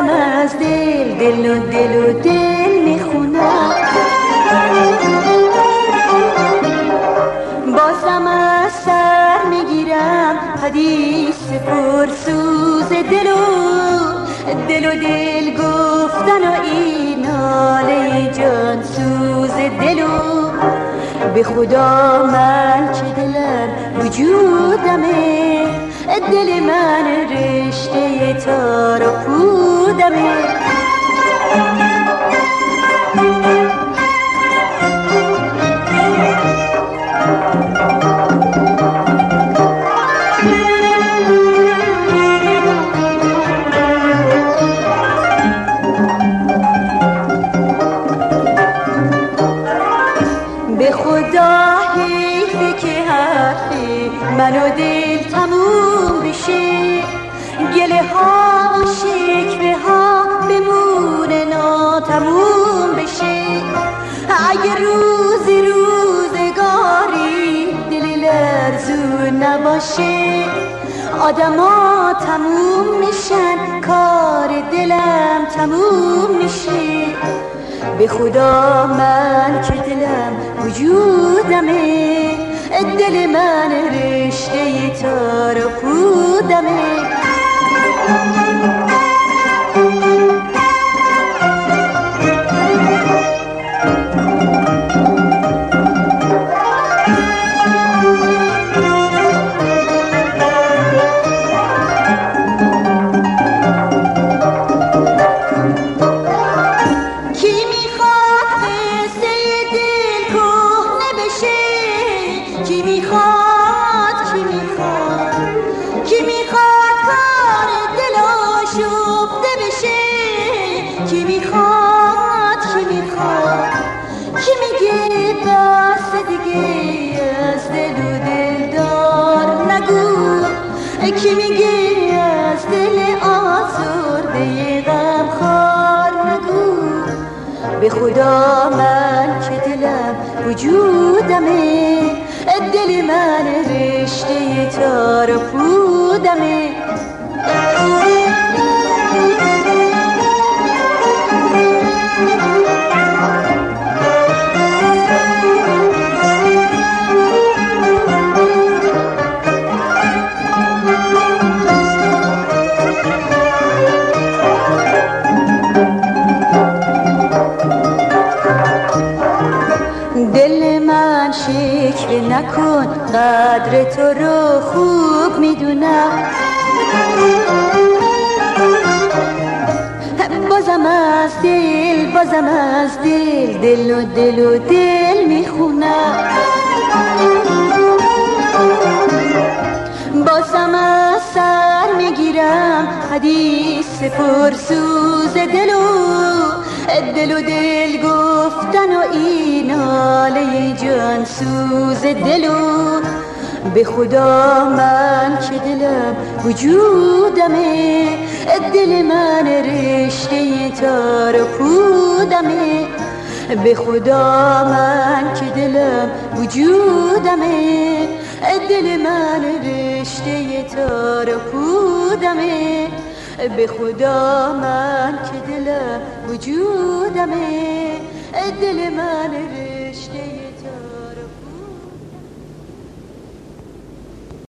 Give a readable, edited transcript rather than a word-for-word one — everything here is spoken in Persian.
بازم از دل میخونم، بازم از سر میگیرم حدیث پرسوز دل گفتن و این ناله جان سوز به خدا من که دلم وجودمه، دل من رشته تار و پودمه. به خدا حیفه که حرفی من و دل تموم بشه، گله ها و شکوه ها بمونه ناتموم بشه. اگه روزگاری دل لرزون نباشه، آدما تموم میشن کار دلم تموم میشه. به خدا من که دلم وجودمه، دل من رشته تار و پودمه. کی میگه بس دیگه از دل و دلدار نگو، کی میگه از دل آزرده غمخوار نگو. به خدا من که دلم وجودمه، دل من رشته تار و پودمه. دل من شکوه نکن، قدر تو رو خوب میدونم. بازم از دل میخونم، بازم از سر میگیرم حدیث پرسوز دل گفتن و این ناله جان سوز به خدا من که دلم وجودمه، دل من رشته تار و پودمه. به خدا من که دلم وجودمه، دل من رشته تار و پودمه. به خدا من که دلم وجودمه، دل من رشته